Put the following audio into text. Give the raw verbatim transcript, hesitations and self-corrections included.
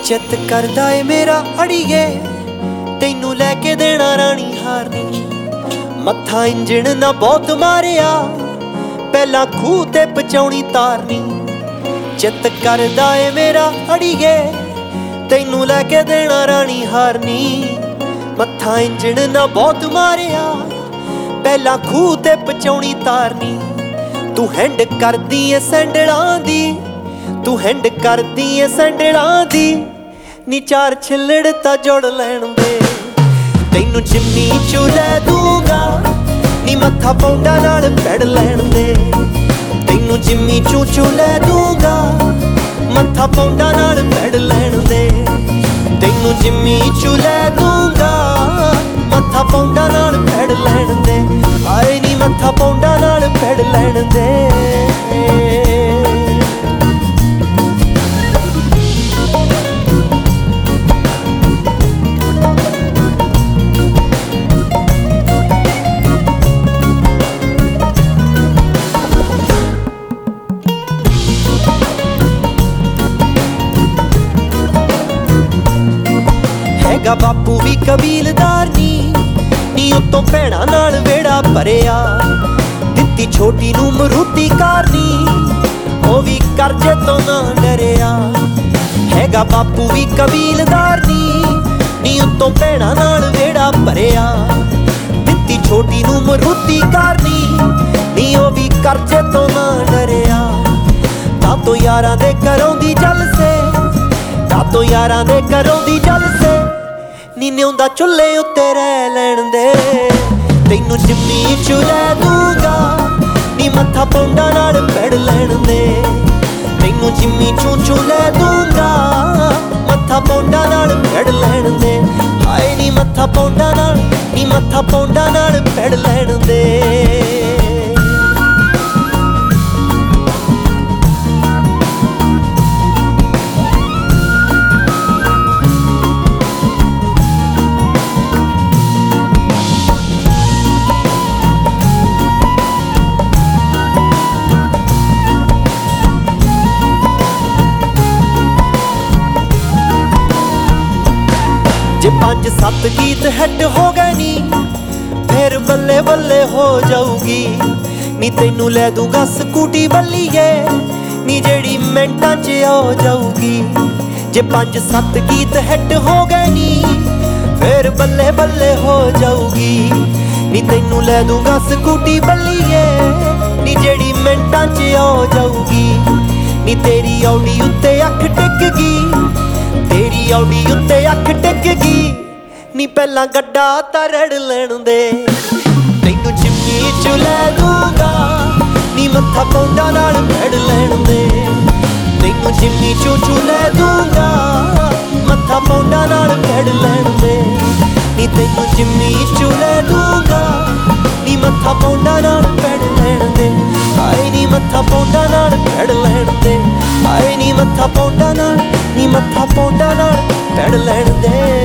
चित करदा ए मेरा अड़िए तैनू लैके देना रानी हारनी। मत्था इंजन ना बहुत मारिया पहला खूह ते पहुंचाउणी तारनी। चित करदा ए मेरा अड़िए तैनू लैके देना रानी हारनी। मत्था इंजन ना बहुत मारिया पहला खूह ते पहुंचाउणी तारनी। तू हैंड करदी ए सैंडलां दी, तू हैंड करदी ए सैंडलां दी, नी चार छिल्लड़ तां जोड़ लैण दे। तैनू जिम्मी चू लै दूंगा नी मत्था पौंडा नाल पैड़ लैण दे। तैनू जिम्मी चू चू लै दूंगा मत्था पौंडा नाल पैड़ लैण दे। तैनू जिम्मी चू लै दूंगा मत्था पौंडा नाल पैड़ लैण दे। आए नी मत्था पौंडा नाल पैड़ लैण दे। हैगा बापू भी कबीलदार नी, नी उत्तों भैणां नाल वेड़ा भरिया। दित्ती छोटी नूं मरूती कारनी, ओ भी करजे तो ना डरिया। हैगा बापू भी कबीलदार नी, नी उत्तों भैणां नाल वेड़ा भरिया। दित्ती छोटी नूं मरूती कारनी, नी ओ भी करजे तो ना डरिया। तातो यारां दे घरों दी जल से, तातो यारां दे घरों दी जल से, नी न्योंदा चुल्हे उत्ते रह लैण दे। तैनू जिम्मी चू लै दूंगा नी मत्था पौंडा नाल पैड़ लैण दे। तैनू जिम्मी चू चू लै दूंगा मत्था पौंडा नाल पैड़ लैण दे। हाए नी मत्था पौंडा नाल, नी मत्था पौंडा नाल पैड़ लैण दे। जे पांच सत्त गीत हैड हो गए नी फिर बल्ले बल्ले हो जाऊगी। नी तैनू लै दूंगा स्कूटी बल्लीए, नी जेड़ी मिंटां च हो जाऊगी। जे पांच सत्त गीत हैड हो गए नी फिर बल्ले बल्ले हो जाऊगी। नी तैनू लै दूंगा स्कूटी बल्लीए, नी जेड़ी मिंटां च हो जाऊगी। नी तेरी औडी उत्ते अख टिक गई, तेरी औडी उत्ते अख टिक गई, नी पहला गड्डा तां रड़ लैण दे। तैनू जिम्मी चू लै दूंगा नी मत्था पौंडा नाल पैड़ लैण दे। तैनू जिम्मी चू चू लै दूंगा मत्था पौंडा नाल पैड़ लैण दे। नी तैनू जिम्मी चू लै दूंगा नी मत्था पौंडा नाल पैड़ लैण दे। आए नी मत्था पौंडा नाल पैड़ लैण दे। आए नी मत्था पौंडा नाल, नी मत्था पौंडा नाल पैड़ लैण दे।